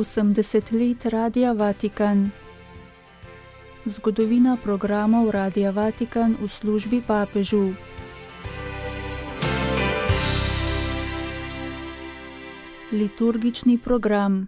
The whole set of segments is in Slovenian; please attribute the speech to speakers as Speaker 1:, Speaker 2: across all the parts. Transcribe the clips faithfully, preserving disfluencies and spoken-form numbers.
Speaker 1: osemdeset let Radia Vatikan. Zgodovina programov Radia Vatikan v službi papežu. Liturgični program.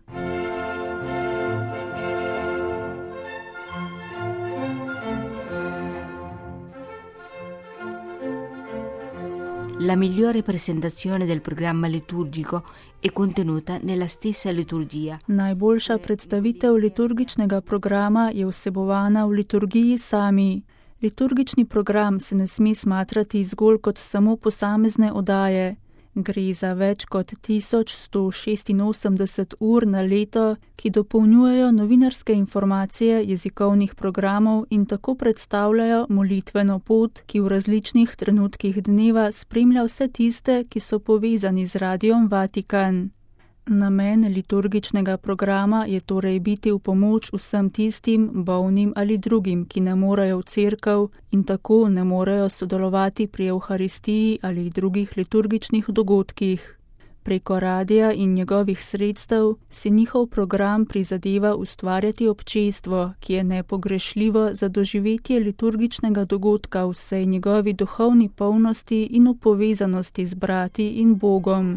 Speaker 2: La migliore presentazione del programma liturgico è contenuta nella stessa liturgia.
Speaker 1: Najboljša predstavitev liturgičnega programa je vsebovana v liturgiji sami. Liturgični program se ne sme smatrati zgolj kot samo posamezne oddaje. Gre za več kot tisoč sto šestinosemdeset ur na leto, ki dopolnjujejo novinarske informacije jezikovnih programov in tako predstavljajo molitveno pot, ki v različnih trenutkih dneva spremlja vse tiste, ki so povezani z Radiom Vatikan. Namen liturgičnega programa je torej biti v pomoč vsem tistim, bolnim ali drugim, ki ne morejo v cerkev in tako ne morejo sodelovati pri Evharistiji ali drugih liturgičnih dogodkih. Preko radija in njegovih sredstev si njihov program prizadeva ustvarjati občestvo, ki je nepogrešljivo za doživetje liturgičnega dogodka v vsej njegovi duhovni polnosti in v povezanosti z brati in Bogom.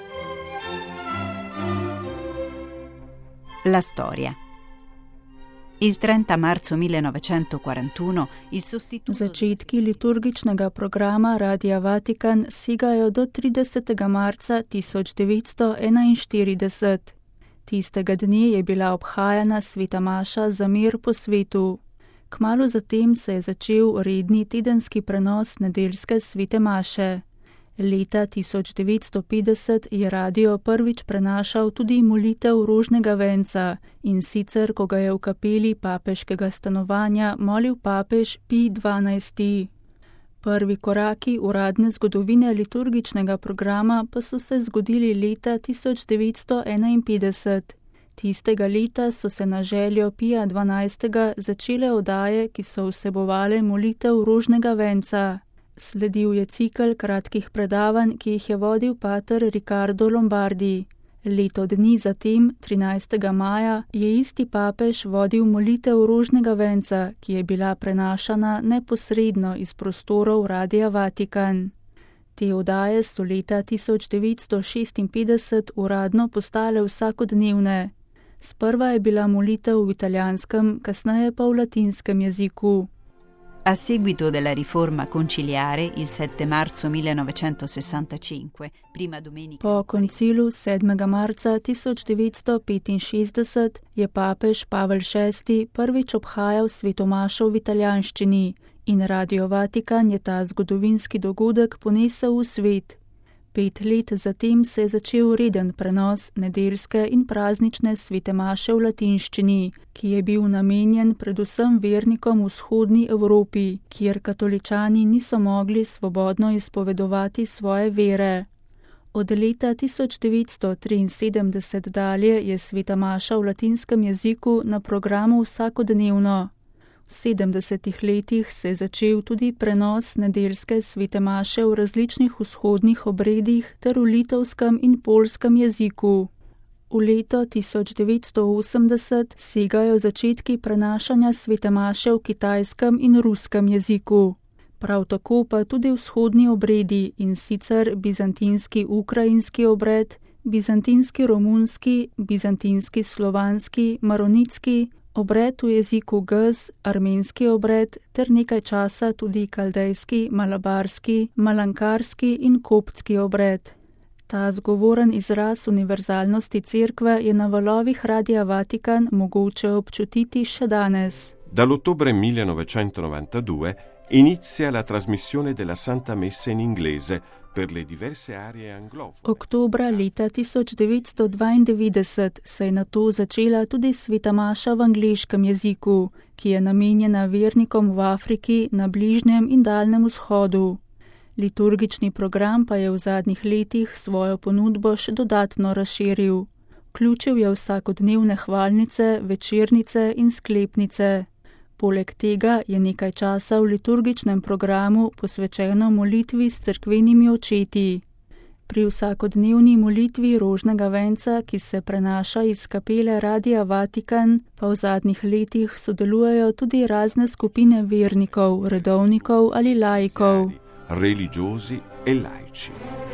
Speaker 3: La storia. Il trenta marzo millenovecentoquarantuno il sostituto...
Speaker 1: Začetki liturgičnega programa Radia Vatikan segajo do tridesetega marca tisoč devetsto enainštirideset. Tistega dne je bila obhajana sveta maša za mir po svetu. Kmalu zatem se je začel redni tedenski prenos nedeljske svete maše. Leta tisoč devetsto petdeset je radio prvič prenašal tudi molitev rožnega venca, in sicer, ko ga je v kapeli papeškega stanovanja molil papež Pij dvanajsti. Prvi koraki uradne zgodovine liturgičnega programa pa so se zgodili leta tisoč devetsto enainpetdeset. Tistega leta so se na željo Pija dvanajstega začele oddaje, ki so vsebovale molitev rožnega venca. Sledil je cikel kratkih predavanj, ki jih je vodil pater Riccardo Lombardi. Leto dni zatem, trinajstega maja, je isti papež vodil molitev rožnega venca, ki je bila prenašana neposredno iz prostorov Radia Vatikan. Te oddaje so leta tisoč devetsto šestinpetdeset uradno postale vsakodnevne. Sprva je bila molitev v italijanskem, kasneje pa v latinskem jeziku.
Speaker 3: A seguito della riforma conciliare il sette marzo millenovecentosessantacinque, prima domenica...
Speaker 1: Po koncilu sedmega marca tisoč devetsto petinšestdeset je papež Pavel šesti prvič obhajal sveto mašo v italijanščini in Radio Vatikan je ta zgodovinski dogodek ponesel v svet. Pet let zatem se je začel reden prenos nedeljske in praznične svete maše v latinščini, ki je bil namenjen predvsem vernikom v vzhodni Evropi, kjer katoličani niso mogli svobodno izpovedovati svoje vere. Od leta tisoč devetsto triinsedemdeset dalje je sveta maša v latinskem jeziku na programu vsakodnevno. V sedemdesetih letih se je začel tudi prenos nedeljske svete maše v različnih vzhodnih obredih ter v litovskem in poljskem jeziku. V leto tisoč devetsto osemdeset segajo začetki prenašanja svete maše v kitajskem in ruskem jeziku. Prav tako pa tudi vzhodni obredi, in sicer bizantinski ukrajinski obred, bizantinski romunski, bizantinski slovanski, maronitski, obred v jeziku gez, armenski obred ter nekaj časa tudi kaldejski, malabarski, malankarski in koptski obred. Ta zgovoren izraz univerzalnosti cerkve je na valovih Radia Vatikan mogoče občutiti še danes.
Speaker 4: Dall'ottobre millenovecentonovantadue inizia la trasmissione della Santa Messa in inglese per le diverse aree anglofone.
Speaker 1: Oktobra leta tisoč devetsto dvaindevetdeset se je nato začela tudi sveta maša v angleškem jeziku, ki je namenjena vernikom v Afriki, na Bližnjem in Daljnem vzhodu. Liturgični program pa je v zadnjih letih svojo ponudbo še dodatno razširil. Vključil je vsakodnevne hvalnice, večernice in sklepnice. Poleg tega je nekaj časa v liturgičnem programu posvečeno molitvi s cerkvenimi očeti. Pri vsakodnevni molitvi rožnega venca, ki se prenaša iz kapele Radia Vatikan, pa v zadnjih letih sodelujejo tudi razne skupine vernikov, redovnikov ali laikov.
Speaker 4: Religiosi e laici.